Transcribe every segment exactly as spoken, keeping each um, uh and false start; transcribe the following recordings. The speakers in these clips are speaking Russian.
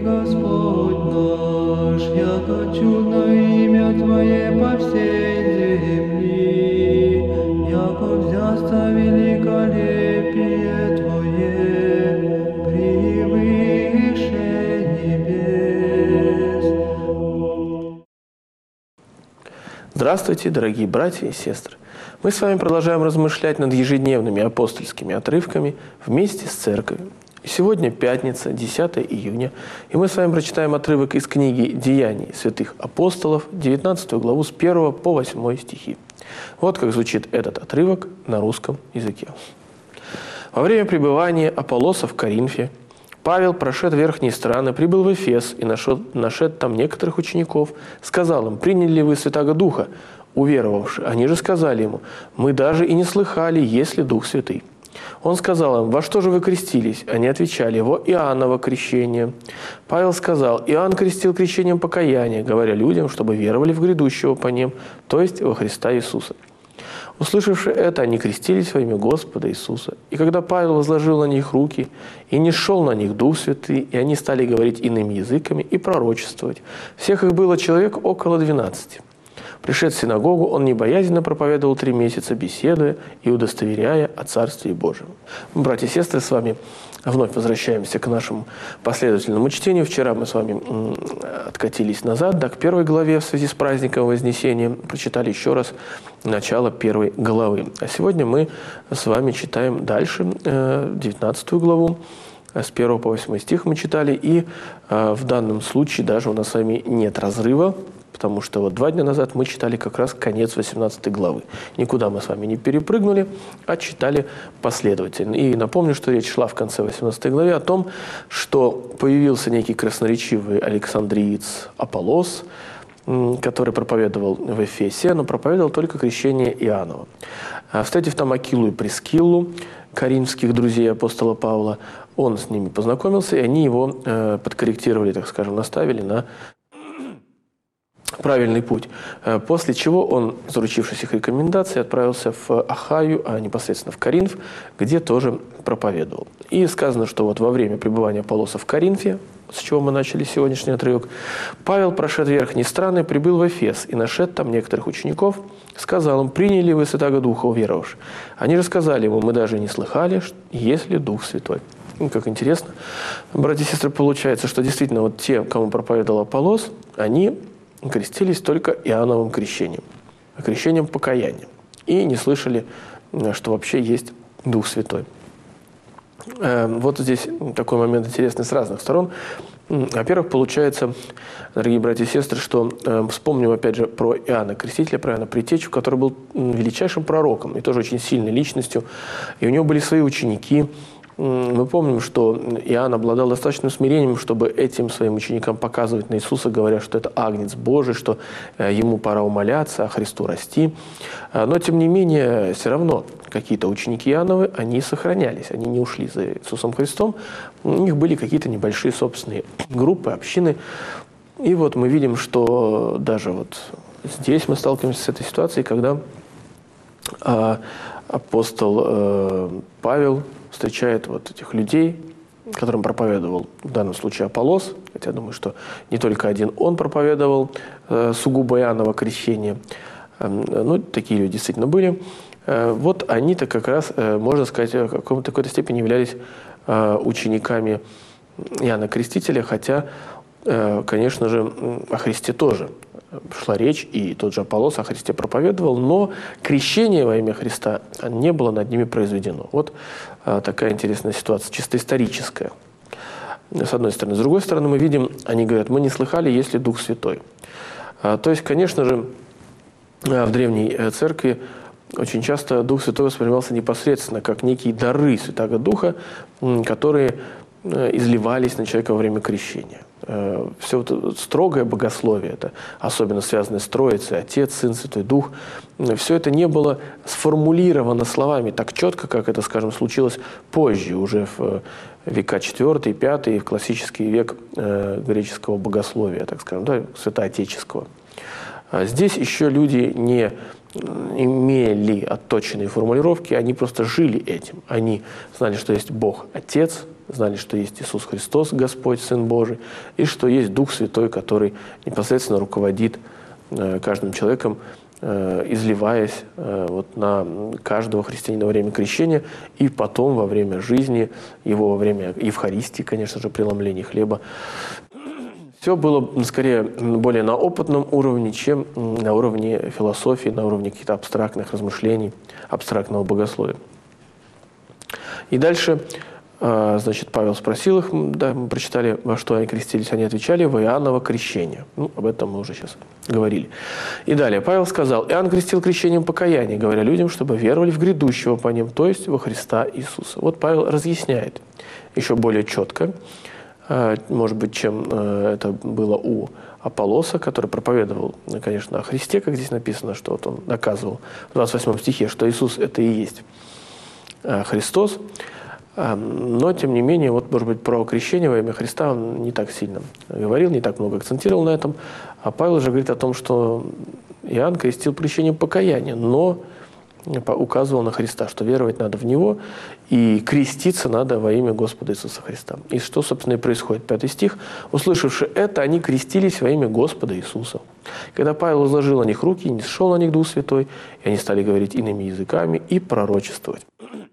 Господь наш, яко чудно имя Твое по всей земли, яко взяться великолепие Твое превыше небес. Здравствуйте, дорогие братья и сестры! Мы с вами продолжаем размышлять над ежедневными апостольскими отрывками вместе с церковью. И сегодня пятница, десятое июня, и мы с вами прочитаем отрывок из книги «Деяний святых апостолов», девятнадцатую главу с первого по восьмой стихи. Вот как звучит этот отрывок на русском языке. Во время пребывания Аполлоса в Коринфе Павел, прошед верхние страны, прибыл в Эфес и нашел, нашед там некоторых учеников, сказал им: «Приняли ли вы Святаго Духа, уверовавши?» Они же сказали ему: «Мы даже и не слыхали, есть ли Дух Святый». Он сказал им: «Во что же вы крестились?» Они отвечали: «Во Иоанново крещение». Павел сказал: «Иоанн крестил крещением покаяния, говоря людям, чтобы веровали в грядущего по ним, то есть во Христа Иисуса». Услышавши это, они крестились во имя Господа Иисуса. И когда Павел возложил на них руки, и не шел на них Дух Святый, и они стали говорить иными языками и пророчествовать. Всех их было человек около двенадцати. Пришед в синагогу, он небоязненно проповедовал три месяца, беседуя и удостоверяя о Царстве Божьем. Братья и сестры, с вами вновь возвращаемся к нашему последовательному чтению. Вчера мы с вами откатились назад, да, к первой главе в связи с праздником Вознесения. Прочитали еще раз начало первой главы. А сегодня мы с вами читаем дальше девятнадцатую главу. С первого по восьмой стих мы читали, и э, в данном случае даже у нас с вами нет разрыва, потому что вот два дня назад мы читали как раз конец восемнадцатой главы. Никуда мы с вами не перепрыгнули, а читали последовательно. И напомню, что речь шла в конце восемнадцатой главе о том, что появился некий красноречивый александриец Аполлос, который проповедовал в Эфесе, но проповедовал только крещение Иоанново. Встретив там Акилу и Прискиллу, коринфских друзей апостола Павла, он с ними познакомился, и они его э, подкорректировали, так скажем, наставили на правильный путь. После чего он, заручившись их рекомендацией, отправился в Ахаю, а непосредственно в Коринф, где тоже проповедовал. И сказано, что вот во время пребывания Аполлоса в Коринфе, с чего мы начали сегодняшний отрывок, Павел, прошед верхние страны, прибыл в Эфес и нашед там некоторых учеников, сказал им: «Приняли вы Святаго Духа, уверовавши?» Они же сказали ему: «Мы даже не слыхали, есть ли Дух Святой». И как интересно, братья и сестры, получается, что действительно вот те, кому проповедовал Аполлос, они крестились только Иоанновым крещением, крещением покаяния, и не слышали, что вообще есть Дух Святой. Вот здесь такой момент интересный с разных сторон. Во-первых, получается, дорогие братья и сестры, что э, вспомним опять же про Иоанна Крестителя, про Иоанна Предтечу, который был величайшим пророком и тоже очень сильной личностью, и у него были свои ученики. Мы помним, что Иоанн обладал достаточным смирением, чтобы этим своим ученикам показывать на Иисуса, говоря, что это Агнец Божий, что ему пора умоляться, а Христу расти. Но, тем не менее, все равно какие-то ученики Иоанновы, они сохранялись, они не ушли за Иисусом Христом. У них были какие-то небольшие собственные группы, общины. И вот мы видим, что даже вот здесь мы сталкиваемся с этой ситуацией, когда апостол Павел встречает вот этих людей, которым проповедовал в данном случае Аполлос, хотя я думаю, что не только один он проповедовал э, сугубо Иоанново крещение, э, ну, такие люди действительно были. Э, вот они-то как раз, э, можно сказать, в какой-то, какой-то степени являлись э, учениками Иоанна Крестителя, хотя, э, конечно же, о Христе тоже шла речь, и тот же Аполлос о Христе проповедовал, но крещение во имя Христа не было над ними произведено. Вот а, такая интересная ситуация, чисто историческая, с одной стороны. С другой стороны, мы видим, они говорят: мы не слыхали, есть ли Дух Святой. А, то есть, конечно же, в Древней Церкви очень часто Дух Святой воспринимался непосредственно как некие дары Святаго Духа, которые изливались на человека во время крещения. Все вот строгое богословие, это особенно связанное с Троицей, Отец, Сын, Святой Дух, все это не было сформулировано словами так четко, как это, скажем, случилось позже, уже в века четвёртый, пятый, в классический век греческого богословия, так скажем, да, святоотеческого. Здесь еще люди не имели отточенные формулировки, они просто жили этим. Они знали, что есть Бог Отец, знали, что есть Иисус Христос, Господь, Сын Божий, и что есть Дух Святой, который непосредственно руководит каждым человеком, изливаясь вот на каждого христианина во время крещения и потом во время жизни его, во время Евхаристии, конечно же, преломления хлеба. Все было скорее более на опытном уровне, чем на уровне философии, на уровне каких-то абстрактных размышлений, абстрактного богословия. И дальше, значит, Павел спросил их, да, мы прочитали, во что они крестились, они отвечали: в Иоанново крещение. Ну, об этом мы уже сейчас говорили. И далее Павел сказал: Иоанн крестил крещением покаяния, говоря людям, чтобы веровали в грядущего по ним, то есть во Христа Иисуса. Вот Павел разъясняет еще более четко, может быть, чем это было у Аполлоса, который проповедовал, конечно, о Христе, как здесь написано, что вот он доказывал в двадцать восьмом стихе, что Иисус – это и есть Христос. Но, тем не менее, вот, может быть, про крещение во имя Христа он не так сильно говорил, не так много акцентировал на этом. А Павел же говорит о том, что Иоанн крестил крещением покаяния, но указывал на Христа, что веровать надо в Него и креститься надо во имя Господа Иисуса Христа. И что, собственно, и происходит. Пятый стих. «Услышавши это, они крестились во имя Господа Иисуса. Когда Павел возложил на них руки, не сошел на них Дух Святой, и они стали говорить иными языками и пророчествовать».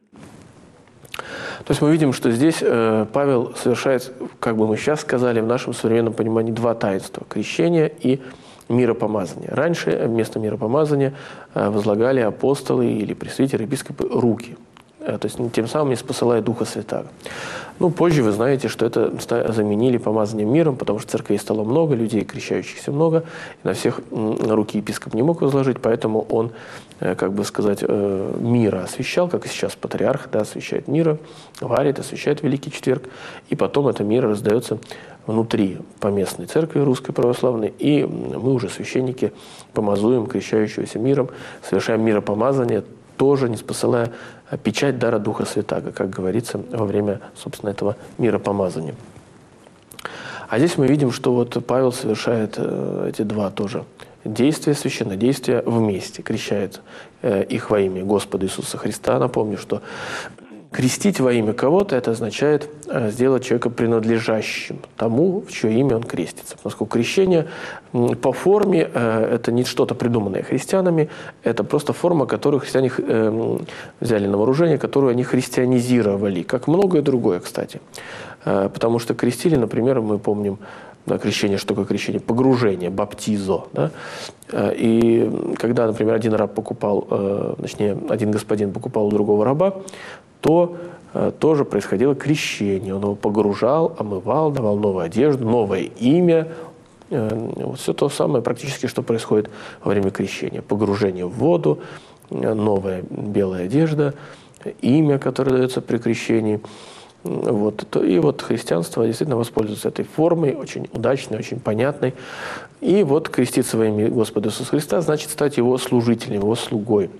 То есть мы видим, что здесь э, Павел совершает, как бы мы сейчас сказали, в нашем современном понимании два таинства – крещение и миропомазание. Раньше вместо миропомазания э, возлагали апостолы или пресвитеры, епископы руки, э, то есть тем самым не спосылая Духа Святаго. Ну, позже вы знаете, что это заменили помазанием миром, потому что церквей стало много, людей, крещающихся много, и на всех руки епископ не мог возложить, поэтому он, как бы сказать, мира освящал, как и сейчас патриарх, да, освящает мира, варит, освящает Великий Четверг, и потом это мира раздается внутри поместной церкви русской православной, и мы уже, священники, помазуем крещающегося миром, совершаем миропомазание, тоже не спосылая печать дара Духа Святаго, как говорится во время, собственно, этого миропомазания. А здесь мы видим, что вот Павел совершает э, эти два тоже действия, священнодействия вместе, крещает э, их во имя Господа Иисуса Христа. Напомню, что крестить во имя кого-то – это означает э, сделать человека принадлежащим тому, в чье имя он крестится. Поскольку крещение э, по форме э, – это не что-то придуманное христианами, это просто форма, которую христиане э, взяли на вооружение, которую они христианизировали, как многое другое, кстати. Э, потому что крестили, например, мы помним, да, крещение, что такое крещение? Погружение, баптизо. Да? И когда, например, один раб покупал, э, точнее, один господин покупал у другого раба, то э, тоже происходило крещение. Он его погружал, омывал, давал новую одежду, новое имя. Э, вот все то самое практически, что происходит во время крещения. Погружение в воду, э, новая белая одежда, имя, которое дается при крещении. Вот. И вот христианство действительно воспользуется этой формой, очень удачной, очень понятной. И вот креститься во имя Господа Иисуса Христа значит стать Его служителем, Его слугой.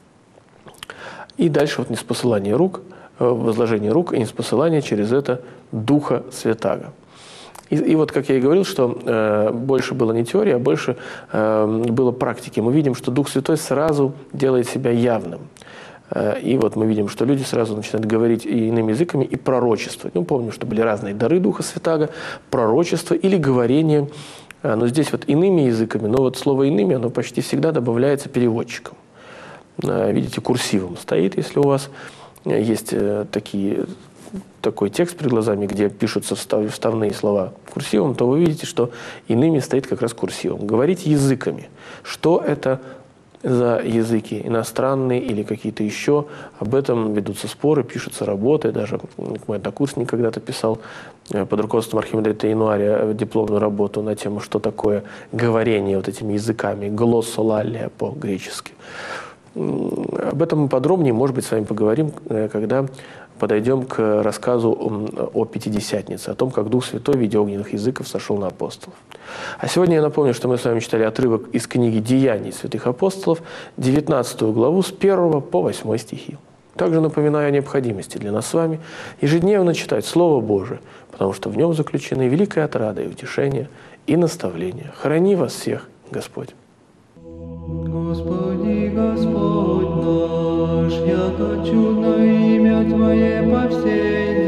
И дальше вот ниспосылание рук, возложение рук и ниспосылание через это Духа Святаго. И, и вот, как я и говорил, что э, больше было не теории, а больше э, было практики. Мы видим, что Дух Святой сразу делает себя явным. Э, и вот мы видим, что люди сразу начинают говорить и иными языками, и пророчествовать. Ну, помним, что были разные дары Духа Святаго, пророчество или говорение. Э, но здесь вот иными языками, но вот слово «иными» оно почти всегда добавляется переводчиком. Видите, курсивом стоит, если у вас есть такие, такой текст перед глазами, где пишутся вставные слова курсивом, то вы видите, что иными стоит как раз курсивом. Говорить языками. Что это за языки? Иностранные или какие-то еще? Об этом ведутся споры, пишутся работы. Даже мой однокурсник когда-то писал под руководством архимандрита Януария дипломную работу на тему, что такое говорение вот этими языками, глоссолалия по-гречески. Об этом мы подробнее, может быть, с вами поговорим, когда подойдем к рассказу о Пятидесятнице, о том, как Дух Святой в виде огненных языков сошел на апостолов. А сегодня я напомню, что мы с вами читали отрывок из книги «Деяний святых апостолов», девятнадцатую главу с первого по восьмой стихи. Также напоминаю о необходимости для нас с вами ежедневно читать Слово Божие, потому что в нем заключены великая отрада и утешение, и наставление. Храни вас всех, Господь! Господи, Господь наш, яко чудно имя Твое по всей